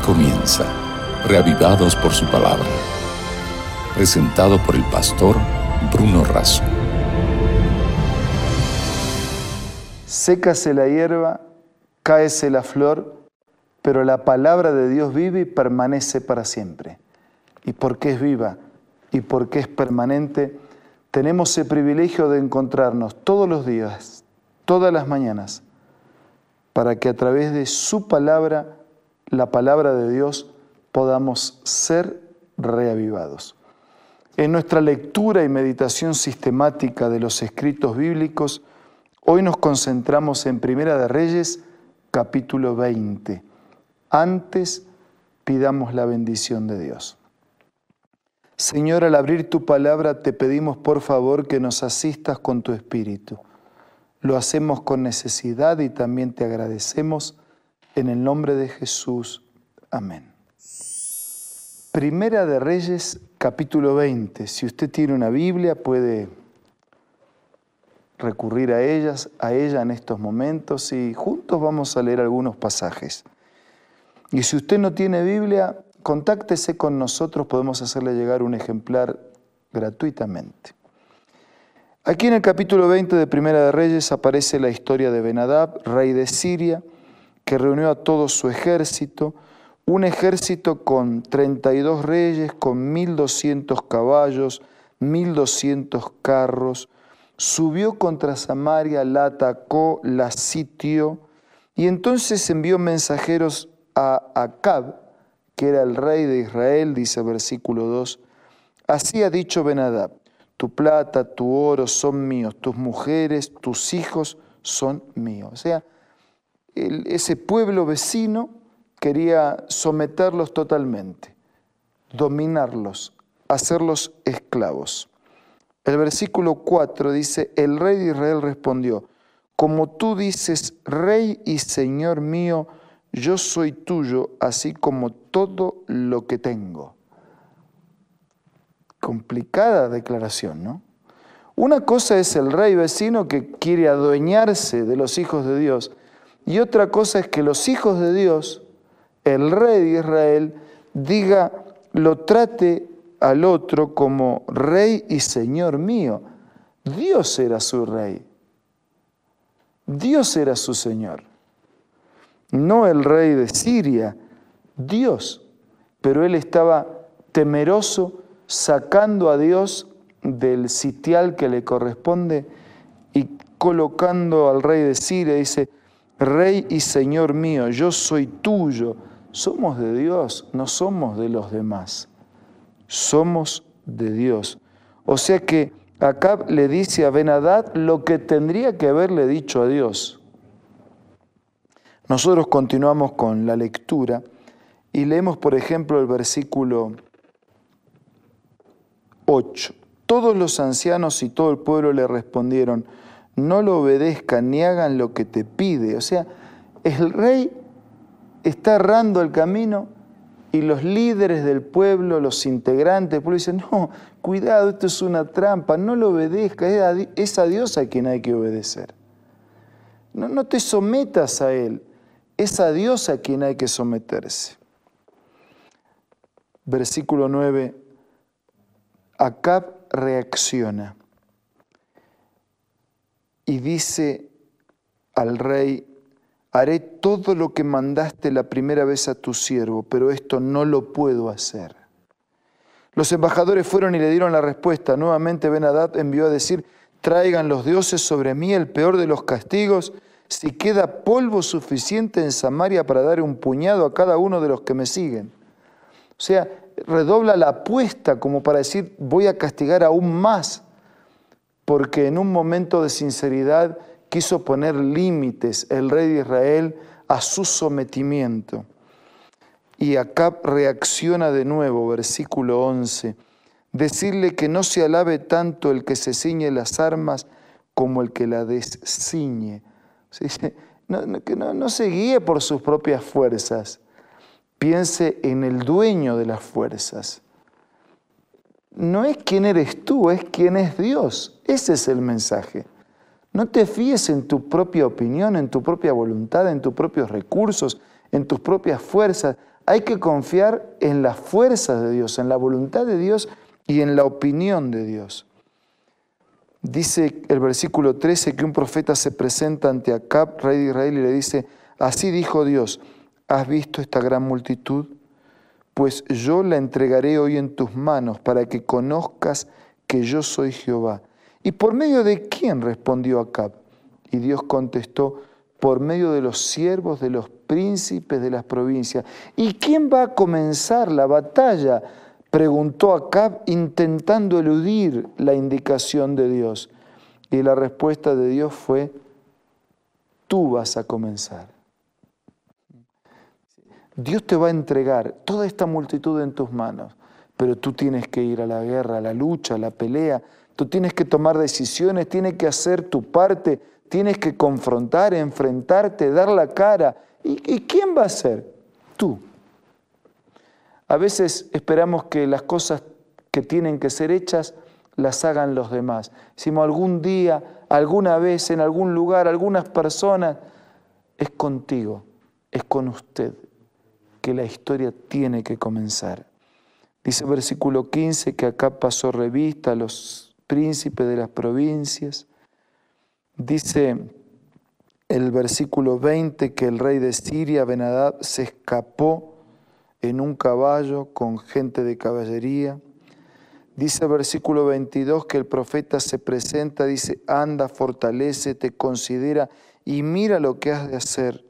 comienza, reavivados por su palabra. Presentado por el pastor Bruno Razo. Sécase la hierba, cáese la flor, pero la palabra de Dios vive y permanece para siempre. Y porque es viva y porque es permanente, tenemos el privilegio de encontrarnos todos los días, todas las mañanas, para que a través de su palabra, la palabra de Dios, podamos ser reavivados. En nuestra lectura y meditación sistemática de los escritos bíblicos, hoy nos concentramos en Primera de Reyes, capítulo 20. Antes, pidamos la bendición de Dios. Señor, al abrir tu palabra, te pedimos por favor que nos asistas con tu Espíritu. Lo hacemos con necesidad y también te agradecemos en el nombre de Jesús. Amén. Primera de Reyes, capítulo 20. Si usted tiene una Biblia, puede recurrir a ella en estos momentos y juntos vamos a leer algunos pasajes. Y si usted no tiene Biblia, contáctese con nosotros, podemos hacerle llegar un ejemplar gratuitamente. Aquí en el capítulo 20 de Primera de Reyes aparece la historia de Ben-Hadad, rey de Siria, que reunió a todo su ejército, un ejército con 32 reyes, con 1.200 caballos, 1.200 carros. Subió contra Samaria, la atacó, la sitió, y entonces envió mensajeros a Acab, que era el rey de Israel, dice versículo 2. Así ha dicho Ben-Hadad: tu plata, tu oro son míos, tus mujeres, tus hijos son míos. O sea, ese pueblo vecino quería someterlos totalmente, dominarlos, hacerlos esclavos. El versículo 4 dice: el rey de Israel respondió: como tú dices, rey y señor mío, yo soy tuyo, así como todo lo que tengo. Complicada declaración, ¿no? Una cosa es el rey vecino que quiere adueñarse de los hijos de Dios, y otra cosa es que los hijos de Dios, el rey de Israel, lo trate al otro como rey y señor mío. Dios era su rey. Dios era su señor. No el rey de Siria, Dios. Pero él estaba temeroso, sacando a Dios del sitial que le corresponde y colocando al rey de Siria. Dice: rey y señor mío, yo soy tuyo. Somos de Dios, no somos de los demás. Somos de Dios. O sea que Acab le dice a Ben-Hadad lo que tendría que haberle dicho a Dios. Nosotros continuamos con la lectura y leemos, por ejemplo, el versículo 8. Todos los ancianos y todo el pueblo le respondieron: no lo obedezcan ni hagan lo que te pide. O sea, el rey está errando el camino y los líderes del pueblo, los integrantes del pueblo dicen: no, cuidado, esto es una trampa, no lo obedezca, es a Dios a quien hay que obedecer. No te sometas a Él, es a Dios a quien hay que someterse. Versículo 9, Acab reacciona y dice al rey: haré todo lo que mandaste la primera vez a tu siervo, pero esto no lo puedo hacer. Los embajadores fueron y le dieron la respuesta. Nuevamente Ben-Hadad envió a decir: traigan los dioses sobre mí el peor de los castigos, si queda polvo suficiente en Samaria para dar un puñado a cada uno de los que me siguen. O sea, redobla la apuesta como para decir: voy a castigar aún más, porque en un momento de sinceridad quiso poner límites el rey de Israel a su sometimiento. Y Acab reacciona de nuevo, versículo 11, decirle que no se alabe tanto el que se ciñe las armas como el que la desciñe. O sea, dice, que no se guíe por sus propias fuerzas, piense en el dueño de las fuerzas. No es quién eres tú, es quién es Dios. Ese es el mensaje. No te fíes en tu propia opinión, en tu propia voluntad, en tus propios recursos, en tus propias fuerzas. Hay que confiar en las fuerzas de Dios, en la voluntad de Dios y en la opinión de Dios. Dice el versículo 13 que un profeta se presenta ante Acab, rey de Israel, y le dice: así dijo Dios, ¿has visto esta gran multitud? Pues yo la entregaré hoy en tus manos para que conozcas que yo soy Jehová. ¿Y por medio de quién? Respondió Acab. Y Dios contestó: por medio de los siervos de los príncipes de las provincias. ¿Y quién va a comenzar la batalla?, preguntó Acab, intentando eludir la indicación de Dios. Y la respuesta de Dios fue: tú vas a comenzar. Dios te va a entregar toda esta multitud en tus manos, pero tú tienes que ir a la guerra, a la lucha, a la pelea. Tú tienes que tomar decisiones, tienes que hacer tu parte, tienes que confrontar, enfrentarte, dar la cara. ¿Y quién va a ser? Tú. A veces esperamos que las cosas que tienen que ser hechas las hagan los demás. Decimos: algún día, alguna vez, en algún lugar, algunas personas. Es contigo, es con usted que la historia tiene que comenzar. Dice el versículo 15 que acá pasó revista a los príncipes de las provincias. Dice el versículo 20 que el rey de Siria, Ben-Hadad, se escapó en un caballo con gente de caballería. Dice el versículo 22 que el profeta se presenta, dice: anda, fortalécete, considera y mira lo que has de hacer.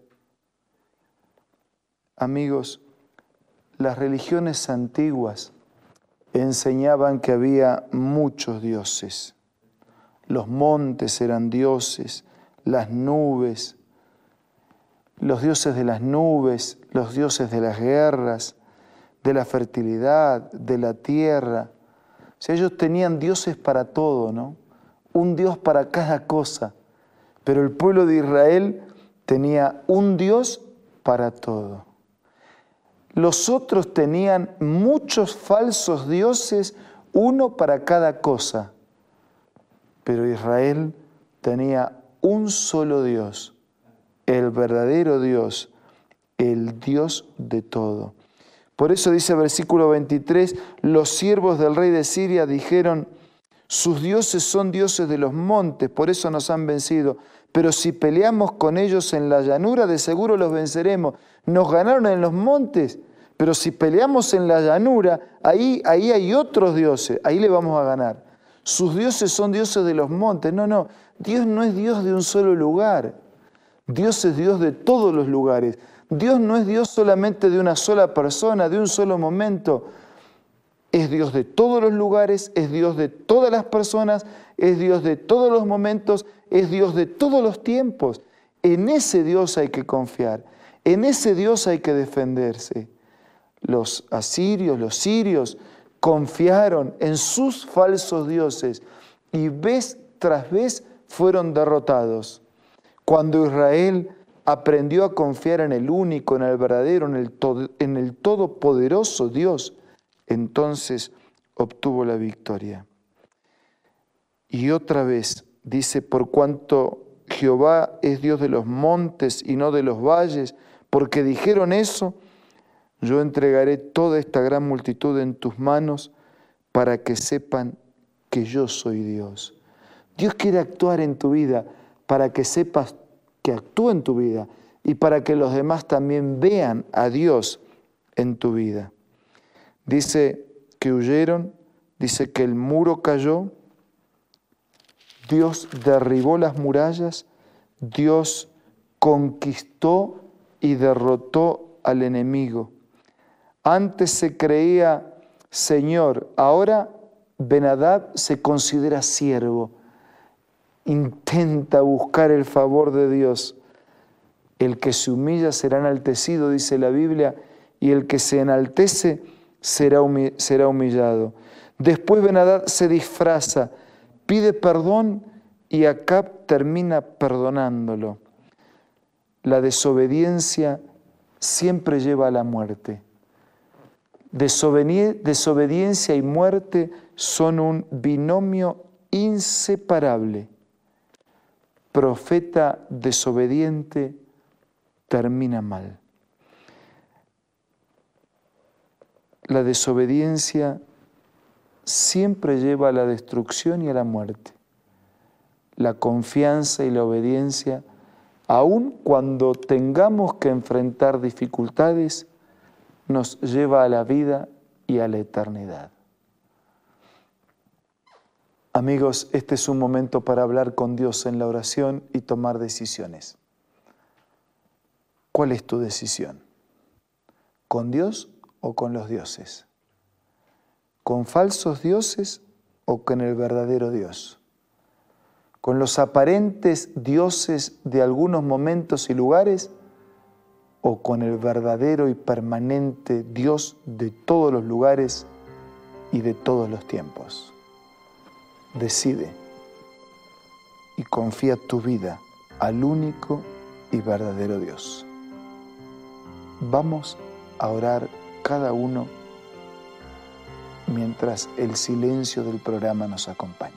Amigos, las religiones antiguas enseñaban que había muchos dioses. Los montes eran dioses, las nubes, los dioses de las nubes, los dioses de las guerras, de la fertilidad, de la tierra. O sea, ellos tenían dioses para todo, ¿no? Un dios para cada cosa. Pero el pueblo de Israel tenía un Dios para todo. Los otros tenían muchos falsos dioses, uno para cada cosa. Pero Israel tenía un solo Dios, el verdadero Dios, el Dios de todo. Por eso dice el versículo 23, los siervos del rey de Siria dijeron: sus dioses son dioses de los montes, por eso nos han vencido. Pero si peleamos con ellos en la llanura, de seguro los venceremos. Nos ganaron en los montes, pero si peleamos en la llanura, ahí hay otros dioses, ahí le vamos a ganar. Sus dioses son dioses de los montes. No, Dios no es Dios de un solo lugar. Dios es Dios de todos los lugares. Dios no es Dios solamente de una sola persona, de un solo momento. Es Dios de todos los lugares, es Dios de todas las personas, es Dios de todos los momentos, es Dios de todos los tiempos. En ese Dios hay que confiar, en ese Dios hay que defenderse. Los asirios, los sirios confiaron en sus falsos dioses y vez tras vez fueron derrotados. Cuando Israel aprendió a confiar en el único, en el verdadero, en el todopoderoso Dios, entonces obtuvo la victoria. Y otra vez dice: por cuanto Jehová es Dios de los montes y no de los valles, porque dijeron eso, yo entregaré toda esta gran multitud en tus manos para que sepan que yo soy Dios. Dios quiere actuar en tu vida para que sepas que actúa en tu vida y para que los demás también vean a Dios en tu vida. Dice que huyeron, dice que el muro cayó, Dios derribó las murallas, Dios conquistó y derrotó al enemigo. Antes se creía Señor, ahora Ben-Hadad se considera siervo. Intenta buscar el favor de Dios. El que se humilla será enaltecido, dice la Biblia, y el que se enaltece será humillado. Después Ben-Hadad se disfraza, pide perdón y Acab termina perdonándolo. La desobediencia siempre lleva a la muerte. Desobediencia y muerte son un binomio inseparable. Profeta desobediente termina mal. la desobediencia siempre lleva a la destrucción y a la muerte. La confianza y la obediencia, aun cuando tengamos que enfrentar dificultades, nos lleva a la vida y a la eternidad. Amigos, este es un momento para hablar con Dios en la oración y tomar decisiones. ¿Cuál es tu decisión? ¿Con Dios o con los dioses? ¿Con falsos dioses o con el verdadero Dios? ¿Con los aparentes dioses de algunos momentos y lugares o con el verdadero y permanente Dios de todos los lugares y de todos los tiempos? Decide y confía tu vida al único y verdadero Dios. Vamos a orar cada uno mientras el silencio del programa nos acompaña.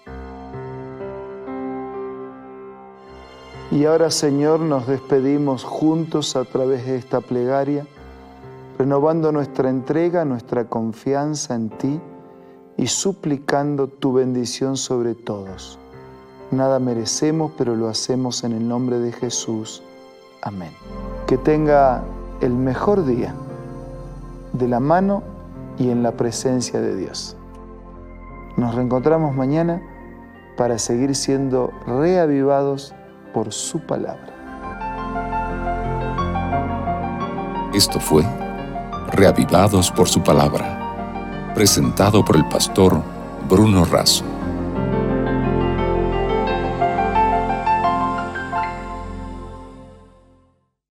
Y ahora, Señor, nos despedimos juntos a través de esta plegaria, renovando nuestra entrega, nuestra confianza en ti y suplicando tu bendición sobre todos. Nada merecemos, pero lo hacemos en el nombre de Jesús. Amén. Que tenga el mejor día de la mano y en la presencia de Dios. Nos reencontramos mañana para seguir siendo reavivados por su palabra. Esto fue Reavivados por su palabra, presentado por el pastor Bruno Razo.